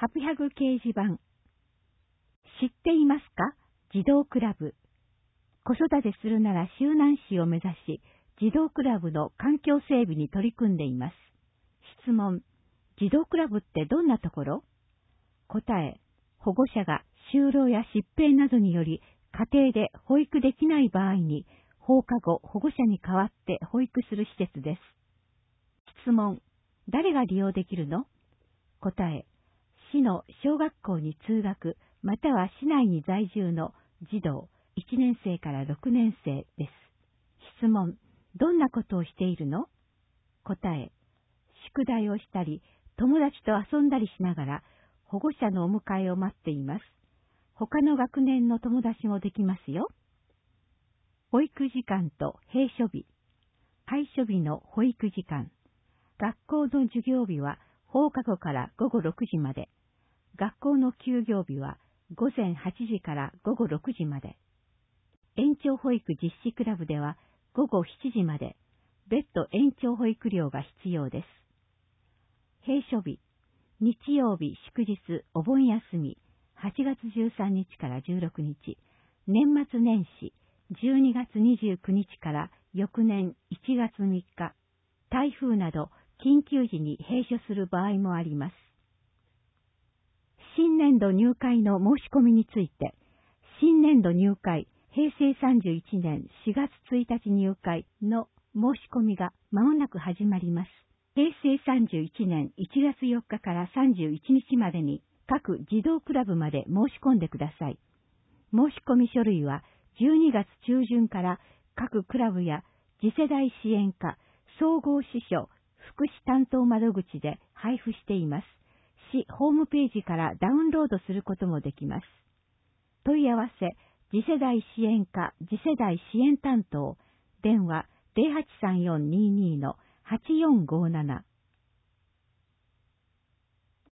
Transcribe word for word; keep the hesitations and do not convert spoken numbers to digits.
ハプハグ掲示板。知っていますか？児童クラブ。子育てするなら周南市を目指し、児童クラブの環境整備に取り組んでいます。質問。児童クラブってどんなところ？答え。保護者が就労や疾病などにより家庭で保育できない場合に放課後保護者に代わって保育する施設です。質問。誰が利用できるの？答え。市の小学校に通学または市内に在住の児童いちねん生からろくねん生です。質問。どんなことをしているの？答え。宿題をしたり友達と遊んだりしながら保護者のお迎えを待っています。他の学年の友達もできますよ。保育時間と閉所日。開所日の保育時間。学校の授業日は放課後から午後ろくじまで。学校の休業日は午前はちじから午後ろくじまで。延長保育実施クラブでは午後しちじまで。別途延長保育料が必要です。閉所日。日曜日、祝日、お盆休み、はちがつじゅうさんにちからじゅうろくにち、年末年始、じゅうにがつにじゅうくにちから翌年いちがつみっか、台風など緊急時に閉所する場合もあります。新年度入会の申し込みについて、新年度入会、へいせいさんじゅういちねんしがつついたち入会の申し込みが間もなく始まります。へいせいさんじゅういちねんいちがつよっかからさんじゅういちにちまでに各児童クラブまで申し込んでください。申し込み書類はじゅうにがつちゅうじゅんから各クラブや次世代支援課、総合支所、福祉担当窓口で配布しています。市ホームページからダウンロードすることもできます。問い合わせ、次世代支援課、次世代支援担当、電話 ゼロはちさんよんにーにーのはちよんごーなな